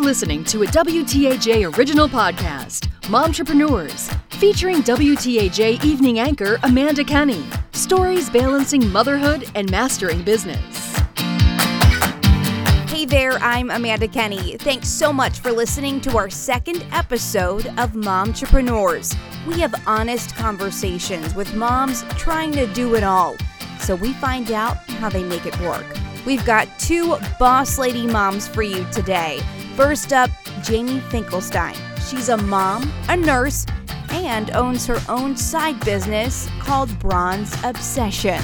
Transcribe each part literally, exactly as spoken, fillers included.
listening to a W T A J original podcast, Momtrepreneurs, featuring W T A J evening anchor Amanda Kenny. Stories balancing motherhood and mastering business. Hey there, I'm Amanda Kenny. Thanks so much for listening to our second episode of Momtrepreneurs. We have honest conversations with moms trying to do it all, so we find out how they make it work. We've got two boss lady moms for you today. First up, Jamie Finkelstein. She's a mom, a nurse, and owns her own side business called Bronze Obsession.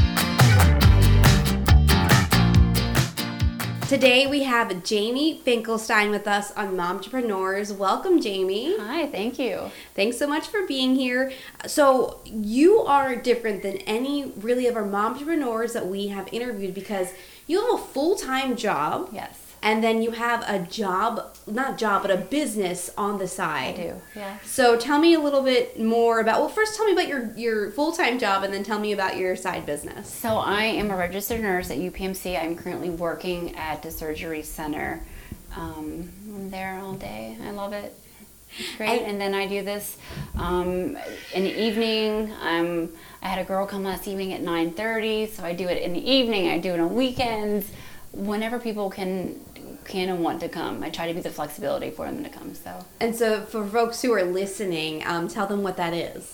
Today we have Jamie Finkelstein with us on Momtrepreneurs. Welcome, Jamie. Hi, thank you. Thanks so much for being here. So you are different than any really of our momtrepreneurs that we have interviewed because you have a full-time job. Yes. And then you have a job, not job, but a business on the side. I do, yeah. So tell me a little bit more about, well, first tell me about your, your full-time job and then tell me about your side business. So I am a registered nurse at U P M C. I'm currently working at the surgery center. Um, I'm there all day. I love it. It's great. And, and then I do this um, in the evening. Um, I had a girl come last evening at nine thirty, so I do it in the evening. I do it on weekends. Whenever people can can and want to come, I try to be the flexibility for them to come. So and so for folks who are listening, um, tell them what that is.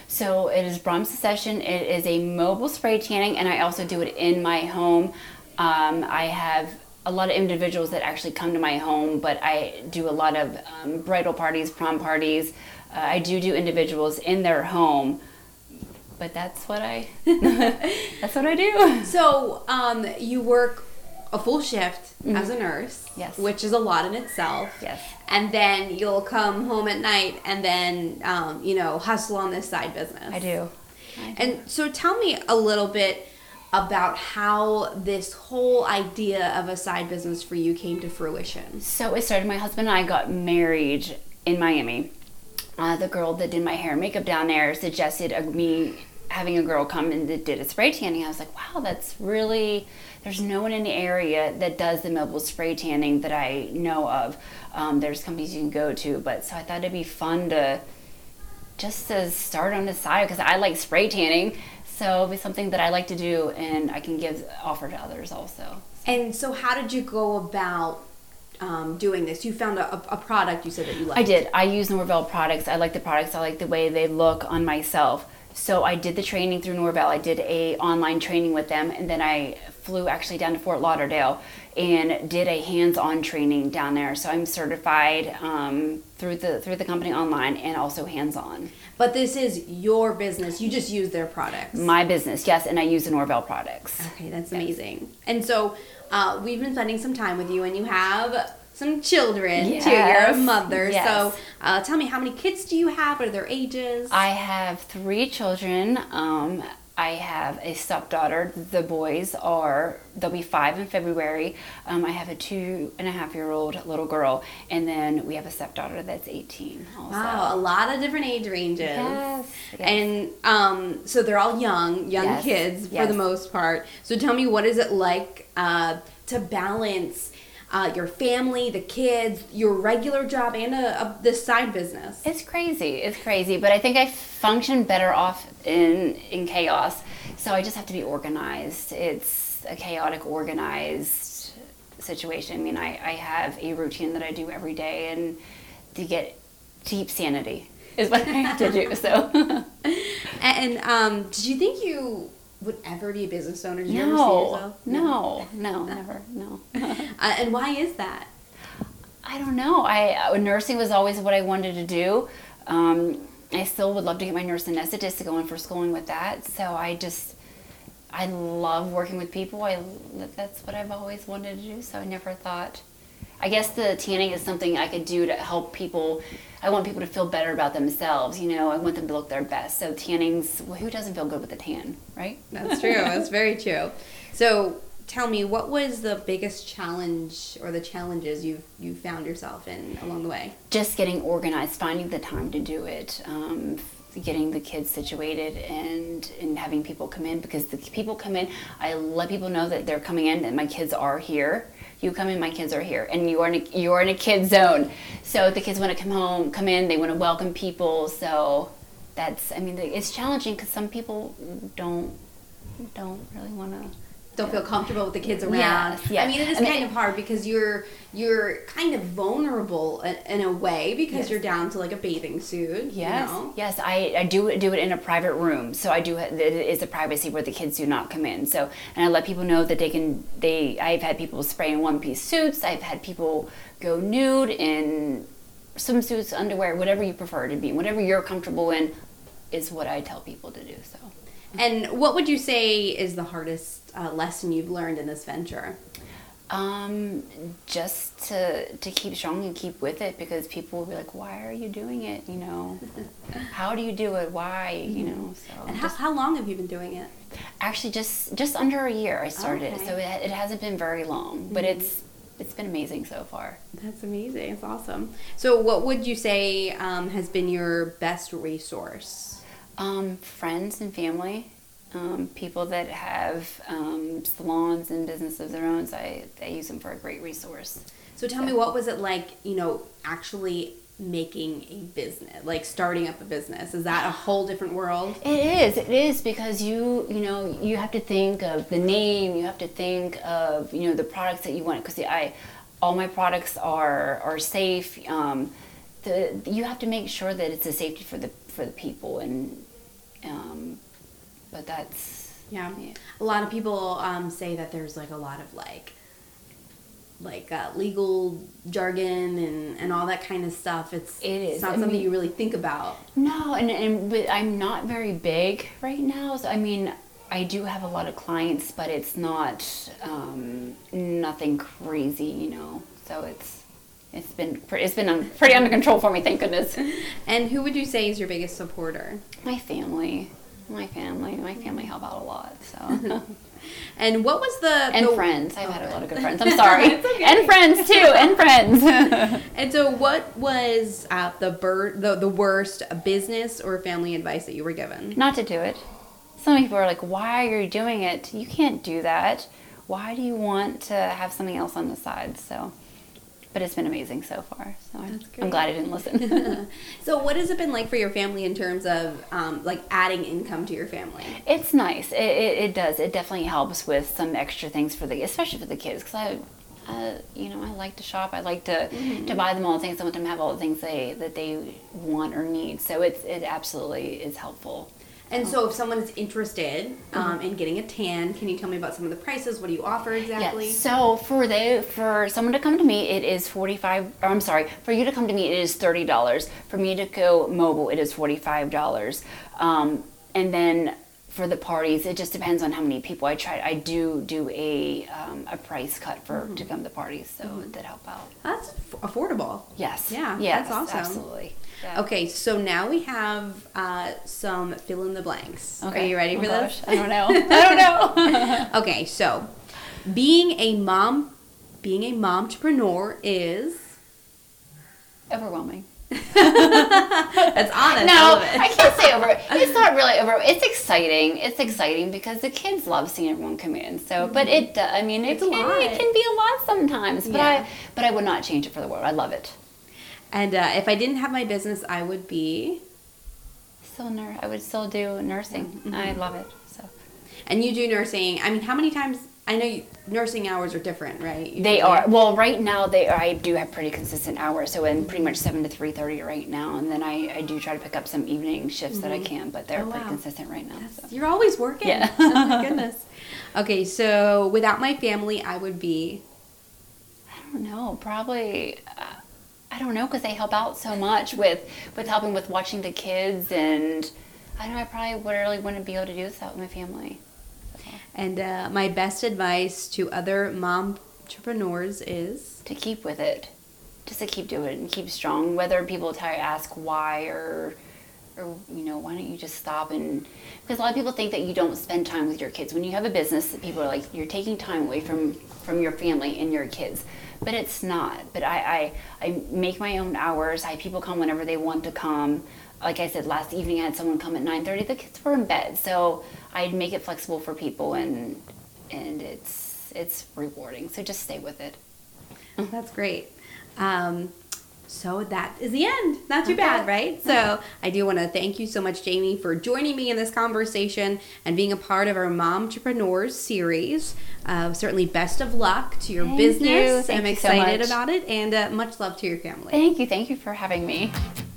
So it is Bronze Obsession. It is a mobile spray tanning, and I also do it in my home. Um, I have a lot of individuals that actually come to my home, but I do a lot of um, bridal parties, prom parties. Uh, I do do individuals in their home. But that's what I that's what I do. So um, you work a full shift mm-hmm. as a nurse, yes, which is a lot in itself. Yes. And then you'll come home at night and then um, you know hustle on this side business. I do. I do. And so tell me a little bit about how this whole idea of a side business for you came to fruition. So it started. My husband and I got married in Miami. Uh, the girl that did my hair and makeup down there suggested uh, me having a girl come and that did a spray tanning. I was like, wow, that's really, there's no one in the area that does the mobile spray tanning that I know of. Um, there's companies you can go to, but so I thought it'd be fun to just to start on the side because I like spray tanning. So it'd be something that I like to do and I can give, offer to others also. And so how did you go about Um, doing this? You found a, a product you said that you liked. I did. I use Norvell products. I like the products. I like the way they look on myself. So I did the training through Norvell. I did a online training with them, and then I flew actually down to Fort Lauderdale and did a hands-on training down there. So I'm certified um, through the through the company online and also hands-on. But this is your business. You just use their products. My business, yes, and I use the Norvell products. Okay, that's amazing. Yes. And so uh, we've been spending some time with you, and you have some children yes. too. You're a mother. Yes. So uh, tell me, how many kids do you have? What are their ages? I have three children. Um, I have a stepdaughter. The boys are, they'll be five in February. Um, I have a two and a half year old little girl. And then we have a stepdaughter that's eighteen also. Wow, a lot of different age ranges. Yes. yes. And um, so they're all young, young yes. kids for yes. the most part. So tell me, what is it like uh, to balance Uh, your family, the kids, your regular job, and a, a, this side business? It's crazy. It's crazy. But I think I function better off in in chaos. So I just have to be organized. It's a chaotic, organized situation. I mean, I, I have a routine that I do every day, and to get deep sanity is what I have to do. So, and um, did you think you would ever be a business owner? Did you no, ever see yourself? No, no, never, no. uh, and why is that? I don't know. I uh, nursing was always what I wanted to do. Um, I still would love to get my nurse anesthetist to go in for schooling with that. So I just, I love working with people. I that's what I've always wanted to do. So I never thought. I guess the tanning is something I could do to help people. I want people to feel better about themselves, you know. I want them to look their best. So tanning's, well, who doesn't feel good with a tan, right? That's true. That's very true. So tell me, what was the biggest challenge or the challenges you you found yourself in along the way? Just getting organized, finding the time to do it, um, getting the kids situated, and, and having people come in, because the people come in, I let people know that they're coming in, that my kids are here. You come in, my kids are here, and you are in a, you are in a kid zone. So the kids want to come home, come in. They want to welcome people. So that's, I mean, it's challenging because some people don't don't really want to. Don't feel comfortable with the kids around. Yes, yes. I mean, it is I mean, kind of hard because you're you're kind of vulnerable in, in a way because yes. you're down to like a bathing suit. Yes, you know? yes. I, I do do it in a private room, so I do. It is a privacy where the kids do not come in. So, and I let people know that they can. They. I've had people spray in one piece suits. I've had people go nude in swimsuits, underwear, whatever you prefer to be, whatever you're comfortable in, is what I tell people to do. So. And what would you say is the hardest uh, lesson you've learned in this venture? Um, just to to keep strong and keep with it, because people will be like, "Why are you doing it? You know, how do you do it? Why? You know." So. And how, just, how long have you been doing it? Actually, just just under a year I started, Okay. so it, it hasn't been very long, but Mm-hmm. it's it's been amazing so far. That's amazing. It's awesome. So, what would you say um, has been your best resource? Um, friends and family, um, people that have um, salons and businesses of their own, so I, I use them for a great resource. So, tell me, what was it like, you know, actually making a business, like starting up a business? Is that a whole different world? It is. It is because you, you know, you have to think of the name. You have to think of, you know, the products that you want. Because I, all my products are are safe. Um, the you have to make sure that it's a safety for the for the people, and um, but that's Yeah. yeah. A lot of people um, say that there's like a lot of like like uh, legal jargon and, and all that kind of stuff. It's It is. It's not I something mean- you really think about. No, and and but I'm not very big right now. So I mean, I do have a lot of clients, but it's not um, nothing crazy, you know. So it's it's been pre- it's been um, pretty under control for me, thank goodness. And who would you say is your biggest supporter? My family, my family, my family help out a lot. So And what was the and the, friends, I've Oh, had a good. lot of good friends. I'm sorry, It's okay. and friends too, and friends. And so, what was uh, the bur- the the worst business or family advice that you were given? Not to do it. Some people are like, why are you doing it? You can't do that. Why do you want to have something else on the side? So, but it's been amazing so far. So I'm, That's great. I'm glad I didn't listen. So, what has it been like for your family in terms of um, like adding income to your family? It's nice. It, it, it does. It definitely helps with some extra things for the, especially for the kids, because I, uh, you know, I like to shop. I like to Mm-hmm. to buy them all the things. I want them to have all the things they that they want or need. So it's it absolutely is helpful. And so, if someone is interested um, in getting a tan, can you tell me about some of the prices? What do you offer exactly? Yes. So for they for someone to come to me, it is forty five. Or I'm sorry, for you to come to me, it is thirty dollars. For me to go mobile, it is forty five dollars. Um, and then for the parties, it just depends on how many people. I try. I do do a um, a price cut for Mm-hmm. to come to parties, so that help out. That's aff- affordable. Yes. Yeah, Yes, that's awesome. Absolutely. Yeah. Okay, so now we have uh, some fill in the blanks. Okay. Are you ready Oh, for gosh. this? I don't know. I don't know. Okay, so being a mom, being a momtrepreneur is Overwhelming. that's honest. I No, love it. I can't say over. It's not really over. It's exciting. It's exciting because the kids love seeing everyone come in. So, but it. do- I mean, it It's a can, lot. it can be a lot sometimes. But Yeah. I. But I would not change it for the world. I love it. And uh, if I didn't have my business, I would be. Still, nur- I would still do nursing. Mm-hmm. I love it. So And you do nursing. I mean, how many times? I know you, nursing hours are different, right? You they do- are. Well, right now they are. I do have pretty consistent hours. So in pretty much seven to three thirty right now, and then I, I do try to pick up some evening shifts that I can. But they're Oh, pretty wow. consistent right now. So. You're always working. Yeah. Oh my goodness. Okay, so without my family, I would be. I don't know. Probably. Uh, I don't know because they help out so much with with helping with watching the kids, and I don't know. I probably would really wouldn't be able to do this without my family. And uh, my best advice to other mom entrepreneurs is To keep with it, just to keep doing it and keep strong. Whether people try to ask why or or you know why don't you just stop and because a lot of people think that you don't spend time with your kids when you have a business. That people are like you're taking time away from from your family and your kids. But it's not. But I, I, I make my own hours. I have people come whenever they want to come. Like I said, last evening I had someone come at nine thirty. The kids were in bed. So I make it flexible for people, and and it's it's rewarding. So just stay with it. That's great. Um, so that is the end. Not too bad, right? So I do want to thank you so much, Jamie, for joining me in this conversation and being a part of our Momtrepreneurs series. Uh, certainly best of luck to your Thank business. you. Thank I'm you so excited much. about it, and uh, much love to your family. Thank you. Thank you for having me.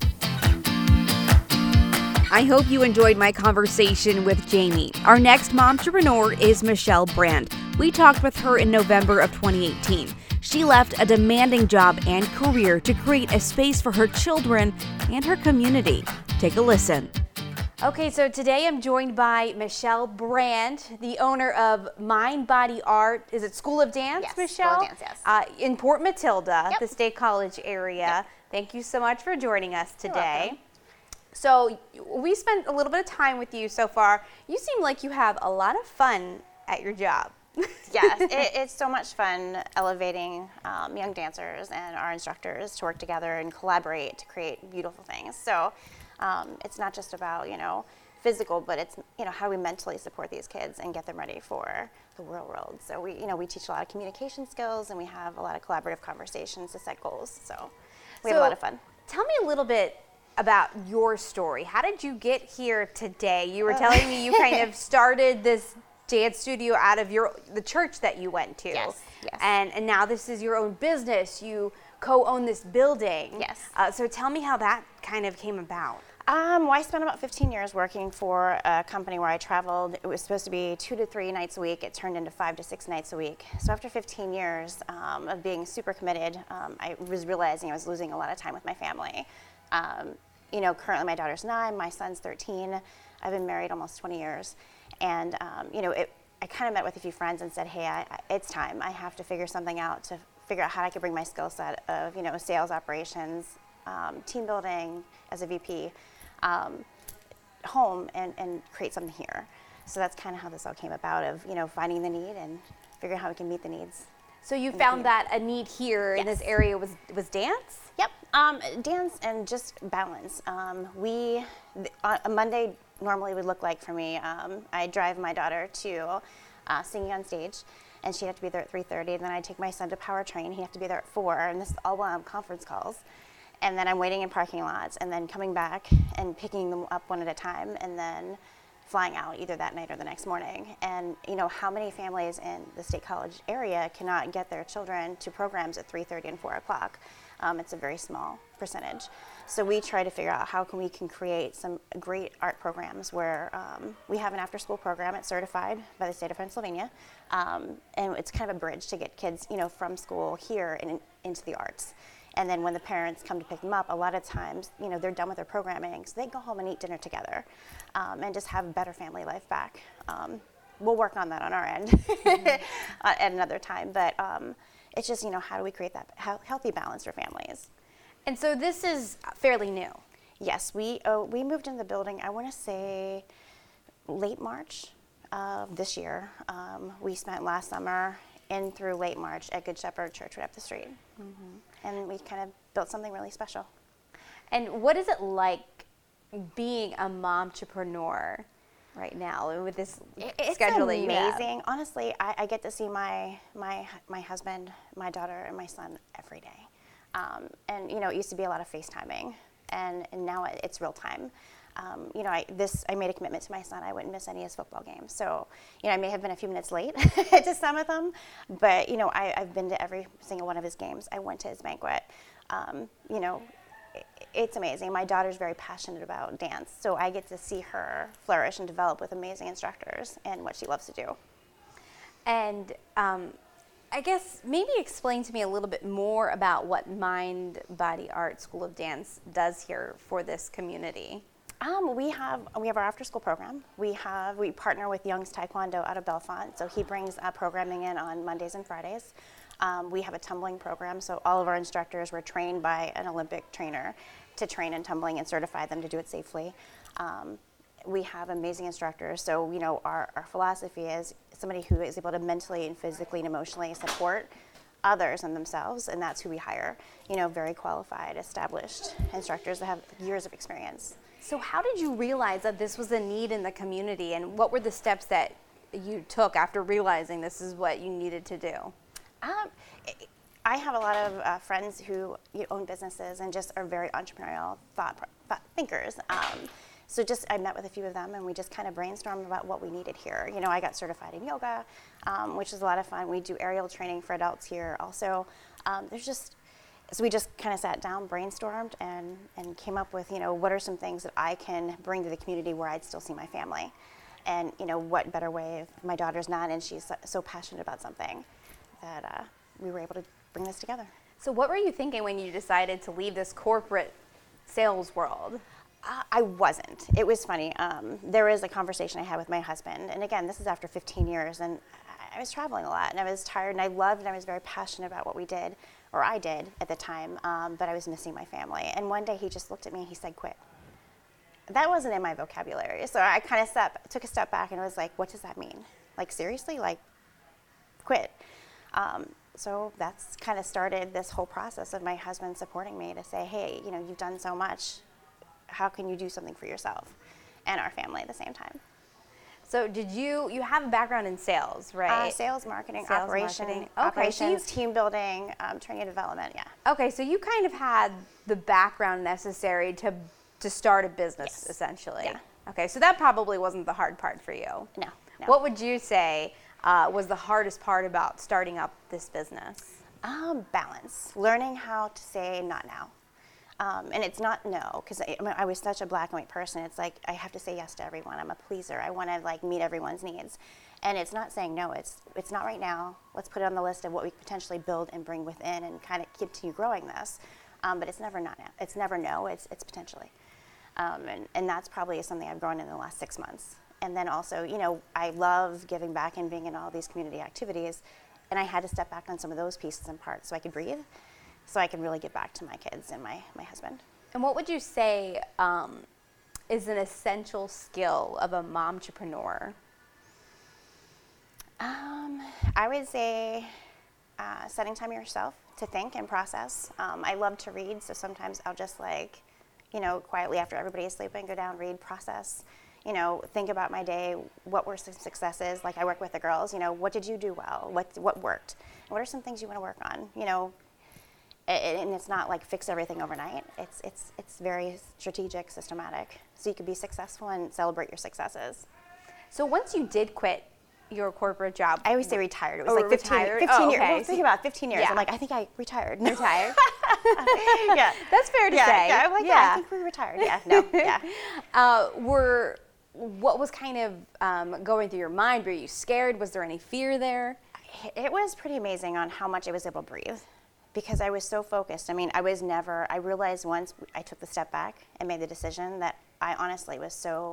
I hope you enjoyed my conversation with Jamie. Our next momtrepreneur is Michelle Brand. We talked with her in November of twenty eighteen. She left a demanding job and career to create a space for her children and her community. Take a listen. Okay, so today I'm joined by Michelle Brand, the owner of Mind Body Art. Is it School of Dance, Yes, Michelle? School of Dance, yes. Uh, in Port Matilda, Yep. the State College area. Yep. Thank you so much for joining us You're today. welcome. So we spent a little bit of time with you so far. You seem like you have a lot of fun at your job. Yes, it, it's so much fun elevating um, young dancers and our instructors to work together and collaborate to create beautiful things. So um, it's not just about, you know, physical, but it's, you know, how do we mentally support these kids and get them ready for the real world. So we, you know, we teach a lot of communication skills, and we have a lot of collaborative conversations to set goals. So we have a lot of fun. Tell me a little bit about your story. How did you get here today? You were telling me you kind of started this dance studio out of your the church that you went to. Yes, yes. And and now this is your own business. You co-own this building. Yes. Uh, so tell me how that kind of came about. Um, well, I spent about fifteen years working for a company where I traveled. It was supposed to be two to three nights a week. It turned into five to six nights a week. So after fifteen years um, of being super committed, um, I was realizing I was losing a lot of time with my family. Um, you know, currently my daughter's nine, my son's thirteen. I've been married almost twenty years. And, um, you know, it, I kind of met with a few friends and said, hey, I, I, it's time. I have to figure something out to figure out how I could bring my skill set of, you know, sales, operations, um, team building as a V P, um, home and, and create something here. So that's kind of how this all came about, of, you know, finding the need and figuring out how we can meet the needs. So you found that a need here in Yes. this area was was dance? Yep, um, dance and just balance. Um, we, th- on a Monday normally would look like for me, um, I drive my daughter to uh, singing on stage, and she'd have to be there at three thirty, and then I'd take my son to power train, he'd have to be there at four, and this is all while I'm conference calls. And then I'm waiting in parking lots, and then coming back and picking them up one at a time, and then flying out either that night or the next morning. And you know, how many families in the State College area cannot get their children to programs at three thirty and four o'clock? Um, it's a very small percentage. So we try to figure out how can we can create some great art programs where um, we have an after-school program. It's certified by the state of Pennsylvania, um, and it's kind of a bridge to get kids, you know, from school here and in, into the arts. And then when the parents come to pick them up, a lot of times, you know, they're done with their programming, so they go home and eat dinner together, um, and just have a better family life back. Um, we'll work on that on our end mm-hmm. uh, at another time, but um, it's just, you know, how do we create that he- healthy balance for families? And so this is fairly new. Yes, we uh, we moved in the building, I want to say late March of this year. Um, we spent last summer in through late March at Good Shepherd Church right up the street. Mm-hmm. And we kind of built something really special. And what is it like being a momtrepreneur right now with this It's schedule that you have? amazing. Honestly, I, I get to see my my my husband, my daughter, and my son every day. Um, and you know, it used to be a lot of FaceTiming, and, and now it, it's real time. Um, you know, I this I made a commitment to my son. I wouldn't miss any of his football games. So, you know, I may have been a few minutes late to some of them, but you know, I, I've been to every single one of his games. I went to his banquet. Um, you know, it, it's amazing. My daughter's very passionate about dance, so I get to see her flourish and develop with amazing instructors and what she loves to do. And um, I guess maybe explain to me a little bit more about what Mind Body Art School of Dance does here for this community. Um, we have we have our after school program. We have we partner with Young's Taekwondo out of Bellefonte, so he brings uh, programming in on Mondays and Fridays. Um, we have a tumbling program, so all of our instructors were trained by an Olympic trainer to train in tumbling and certify them to do it safely. Um, we have amazing instructors, so you know our, our philosophy is somebody who is able to mentally and physically and emotionally support others and themselves, and that's who we hire. You know, very qualified, established instructors that have years of experience. So how did you realize that this was a need in the community, and what were the steps that you took after realizing this is what you needed to do? Um, it, I have a lot of uh, friends who you know, own businesses and just are very entrepreneurial thought, thought thinkers. Um, so just I met with a few of them and we just kind of brainstormed about what we needed here. You know, I got certified in yoga, um, which is a lot of fun. We do aerial training for adults here also. Um, there's just, so we just kind of sat down, brainstormed, and, and came up with, you know, what are some things that I can bring to the community where I'd still see my family? And, you know, what better way if my daughter's not and she's so, so passionate about something that uh, we were able to bring this together. So what were you thinking when you decided to leave this corporate sales world? Uh, I wasn't. It was funny. Um, there was a conversation I had with my husband, and again, this is after fifteen years, and I, I was traveling a lot, and I was tired, and I loved, and I was very passionate about what we did, or I did at the time, um, but I was missing my family. And one day he just looked at me and he said, quit. That wasn't in my vocabulary, so I kind of step, took a step back and was like, what does that mean? Like, seriously? Like, quit? Um, so that's kind of started this whole process of my husband supporting me to say, hey, you know, you've done so much. How can you do something for yourself and our family at the same time? So did you, you have a background in sales, right? Uh, sales, marketing, sales, operation, marketing. Okay, operations, so you, team building, um, training and development, yeah. Okay, so you kind of had the background necessary to to start a business, Yes. essentially. Yeah. Okay, so that probably wasn't the hard part for you. No, no. What would you say uh, was the hardest part about starting up this business? Um, balance, learning how to say not now. Um, and it's not no, because I, I, mean, I was such a black and white person. It's like I have to say yes to everyone. I'm a pleaser. I want to like meet everyone's needs. And it's not saying no, it's it's not right now. Let's put it on the list of what we could potentially build and bring within and kind of continue growing this. Um, but it's never not now. It's never no, it's it's potentially. Um, and, and that's probably something I've grown in the last six months. And then also, you know, I love giving back and being in all these community activities. And I had to step back on some of those pieces and parts so I could breathe, so I can really give back to my kids and my, my husband. And what would you say um, is an essential skill of a momtrepreneur? Um, I would say uh, setting time yourself to think and process. Um, I love to read, so sometimes I'll just like, you know, quietly after everybody is sleeping, go down, read, process, you know, think about my day, what were some successes, like I work with the girls, you know, what did you do well, what what worked, what are some things you want to work on, you know, and, and it's not like fix everything overnight, it's, it's, it's very strategic, systematic, so you can be successful and celebrate your successes. So once you did quit your corporate job. I always say retired. It was Oh, like fifteen, retired? fifteen Oh, years. okay. Well, think about it, fifteen years. Yeah. I'm like, I think I retired. Retired? Yeah. That's fair to yeah, say. Yeah, I'm like, yeah. yeah, I think we retired. Yeah, no, yeah. Uh, were, what was kind of um, going through your mind? Were you scared? Was there any fear there? It was pretty amazing on how much I was able to breathe because I was so focused. I mean, I was never, I realized once I took the step back and made the decision that I honestly was so,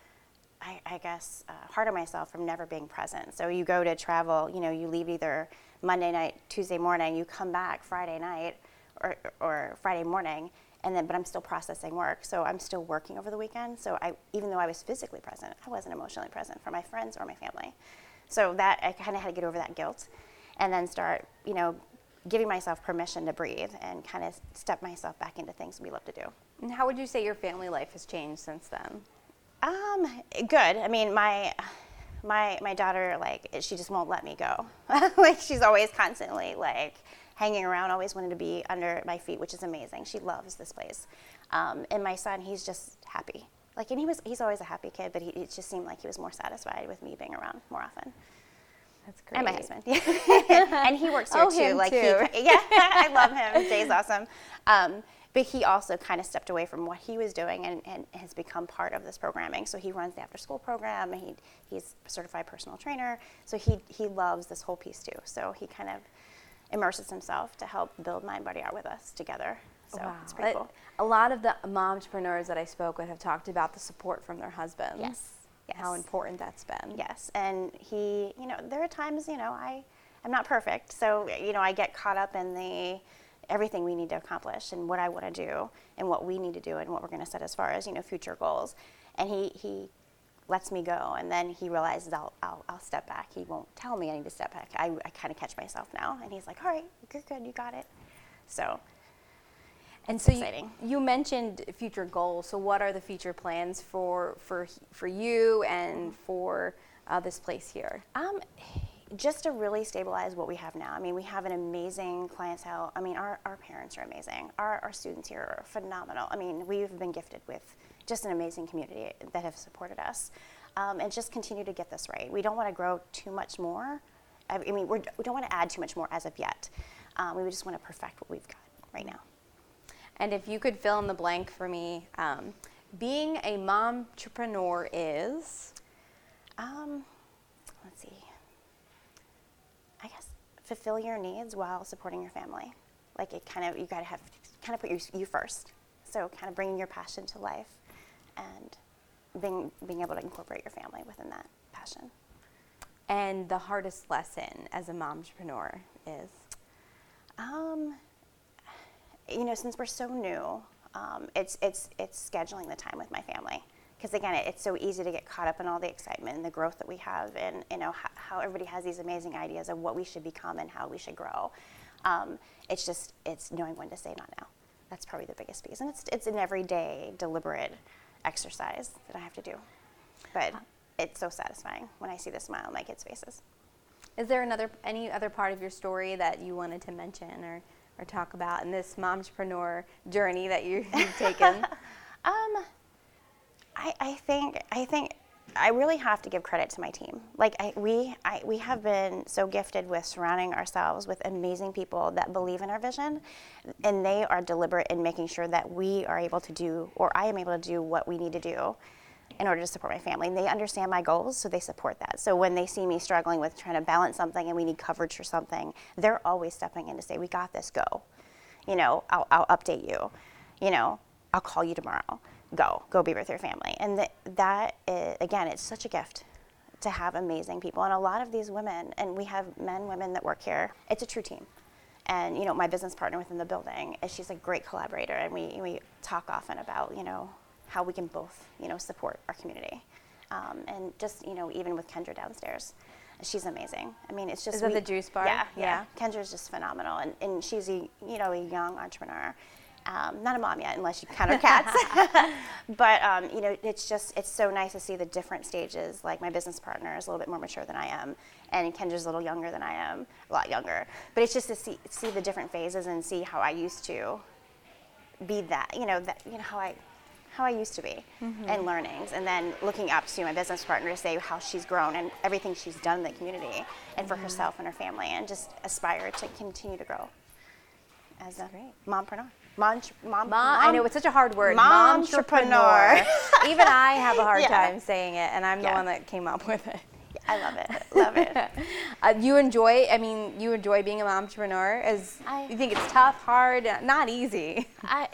I, I guess, uh, hard on myself from never being present. So you go to travel, you know, you leave either Monday night, Tuesday morning, you come back Friday night or, or Friday morning, and then, but I'm still processing work. So I'm still working over the weekend. So I, even though I was physically present, I wasn't emotionally present for my friends or my family. So that, I kind of had to get over that guilt and then start, you know, giving myself permission to breathe and kind of step myself back into things we love to do. And how would you say your family life has changed since then? Um, good. I mean, my my my daughter, like, she just won't let me go. Like, she's always constantly like hanging around, always wanting to be under my feet, which is amazing. She loves this place. Um, and my son, he's just happy. Like, and he was he's always a happy kid, but he, it just seemed like he was more satisfied with me being around more often. That's great. And my husband, yeah. And he works here Oh, too. him Like, too. He, yeah, I love him. Jay's awesome. Um, But he also kind of stepped away from what he was doing and, and has become part of this programming. So he runs the after-school program. And he he's a certified personal trainer. So he he loves this whole piece too. So he kind of immerses himself to help build Mind Body Art with us together. So Wow. it's pretty It- cool. A lot of the momtrepreneurs that I spoke with have talked about the support from their husbands. Yes. Yes. How important that's been. Yes, and he, you know, there are times, you know, I, I'm not perfect, so, you know, I get caught up in the everything we need to accomplish and what I want to do and what we need to do and what we're going to set as far as, you know, future goals. And he, he lets me go, and then he realizes I'll, I'll, I'll step back. He won't tell me I need to step back. I, I kind of catch myself now, and he's like, all right, you're good, you got it. So. And It's so you, exciting. you mentioned future goals. So what are the future plans for for for you and for uh, this place here? Um, just to really stabilize what we have now. I mean, we have an amazing clientele. I mean, our, our parents are amazing. Our, our students here are phenomenal. I mean, we've been gifted with just an amazing community that have supported us. Um, and just continue to get this right. We don't want to grow too much more. I mean, we're, we don't want to add too much more as of yet. Um, we just want to perfect what we've got right now. And if you could fill in the blank for me, um, being a momtrepreneur is? Um, let's see. I guess fulfill your needs while supporting your family. Like it kind of, you got to have, kind of put your, you first. So kind of bringing your passion to life and being, being able to incorporate your family within that passion. And the hardest lesson as a momtrepreneur is? Um, you know, since we're so new, um, it's, it's, it's scheduling the time with my family. Because again, it, it's so easy to get caught up in all the excitement and the growth that we have, and you know how, how everybody has these amazing ideas of what we should become and how we should grow. Um, it's just it's knowing when to say not now. That's probably the biggest piece, and it's it's an everyday deliberate exercise that I have to do. But it's so satisfying when I see the smile on my kids' faces. Is there another any other part of your story that you wanted to mention or or talk about in this momtrepreneur journey that you, you've taken? um. I, I think I think I really have to give credit to my team. Like I, we I, we have been so gifted with surrounding ourselves with amazing people that believe in our vision, and they are deliberate in making sure that we are able to do, or I am able to do what we need to do in order to support my family. And they understand my goals, so they support that. So when they see me struggling with trying to balance something and we need coverage for something, they're always stepping in to say, "We got this. Go. You know, I'll, I'll update you. You know, I'll call you tomorrow. Go, go be with your family." And th- that, is, again, it's such a gift to have amazing people. And a lot of these women, and we have men, women that work here, it's a true team. And, you know, my business partner within the building, is she's a great collaborator, and we, we talk often about, you know, how we can both, you know, support our community. Um, and just, you know, even with Kendra downstairs, she's amazing. I mean, it's just... Is that we, the juice bar? Yeah, yeah. yeah. Kendra's just phenomenal. And, and she's a, you know, a young entrepreneur. Um, not a mom yet, unless you count her cats. But, um, you know, it's just, it's so nice to see the different stages. Like my business partner is a little bit more mature than I am, and Kendra's a little younger than I am, a lot younger. But it's just to see, see the different phases and see how I used to be that, you know, that, you know, how I, how I used to be, mm-hmm. and learnings. And then looking up to my business partner to say how she's grown and everything she's done in the community and for mm-hmm. herself and her family, and just aspire to continue to grow as a great. mompreneur. Mom, mom, mom, I know it's such a hard word. Momtrepreneur. Even I have a hard yeah. time saying it, and I'm yeah. the one that came up with it. I love it. Love it. uh, you enjoy? I mean, you enjoy being a momtrepreneur? As I, you think it's tough, hard, not easy? I.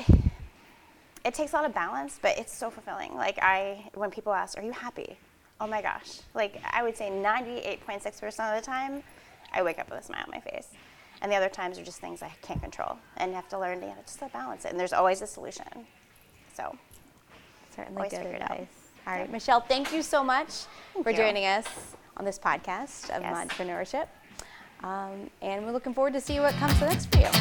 It takes a lot of balance, but it's so fulfilling. Like I, when people ask, "Are you happy?" Oh my gosh! Like I would say, ninety-eight point six percent of the time, I wake up with a smile on my face. And the other times are just things I can't control, and you have to learn to, you know, just to balance it. And there's always a solution. So, certainly always good figure it advice. out. All right, Michelle, thank you so much thank for you. joining us on this podcast of yes. Momtrepreneurship. Um, and we're looking forward to see what comes next for you.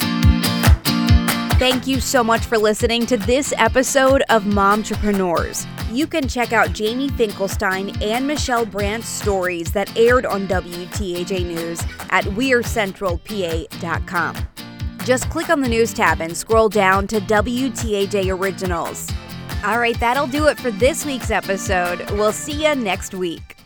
Thank you so much for listening to this episode of Momtrepreneurs. You can check out Jamie Finkelstein and Michelle Brandt's stories that aired on W T A J News at we're central p a dot com. Just click on the news tab and scroll down to W T A J Originals. All right, that'll do it for this week's episode. We'll see you next week.